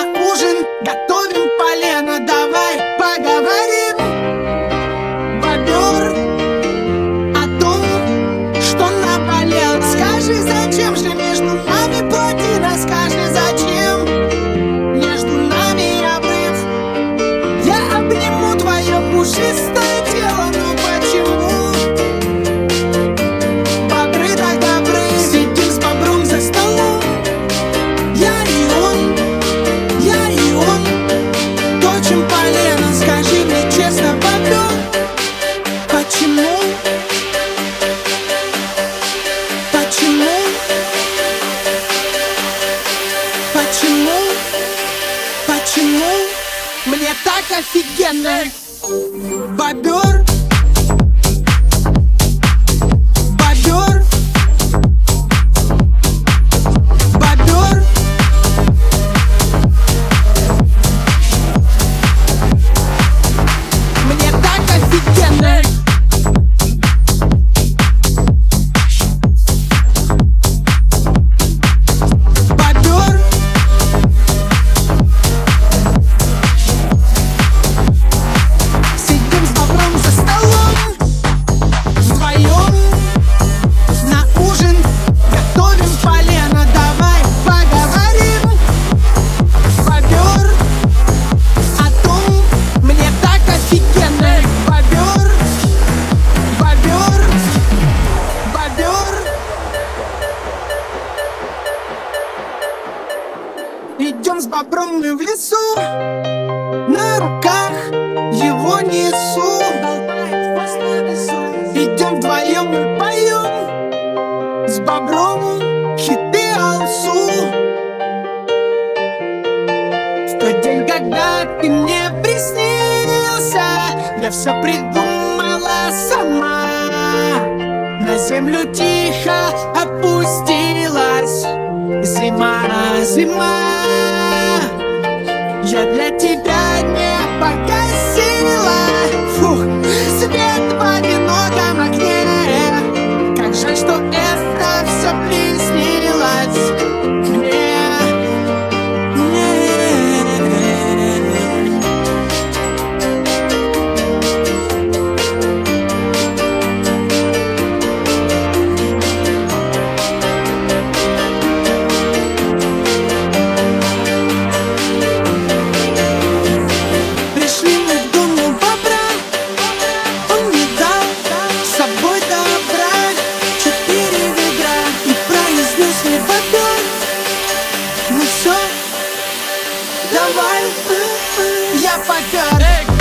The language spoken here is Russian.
На ужин готовим полено, давай поговорим, бобер, о том, что наболело. Скажи, зачем же между нами плотина? Скажи, зачем между нами обрыв? Я обниму твое пушистое тело, но почему бобры так добры? Сидим с бобром за столом, я и он, точим полено. Скажи мне честно, бобер, почему? Почему? Почему? Почему мне так офигенно? Бобер, бобер, бобер, мне так офигенно. Бобер, сидим с бобром за столом вдвоем. На ужин готовим полено, давай поговорим, бобер, о том, мне так офигенно. Бобер, бобер, бобер. Идем с бобром мы в лесу, на руках его несу. Идем вдвоем мы поем с бобром хиты алсу. В тот день, когда ты мне приснился, я все придумала сама. На землю тихо опустилась зима, зима. Я для тебя не погасила, фух, свет в одиноком огне. Как жаль, что это все приснилось мне. Пришли мы к дому бобра, он мне дал с собой добра 4 ведра и произнес мне: бобер, ну все, давай, я попер.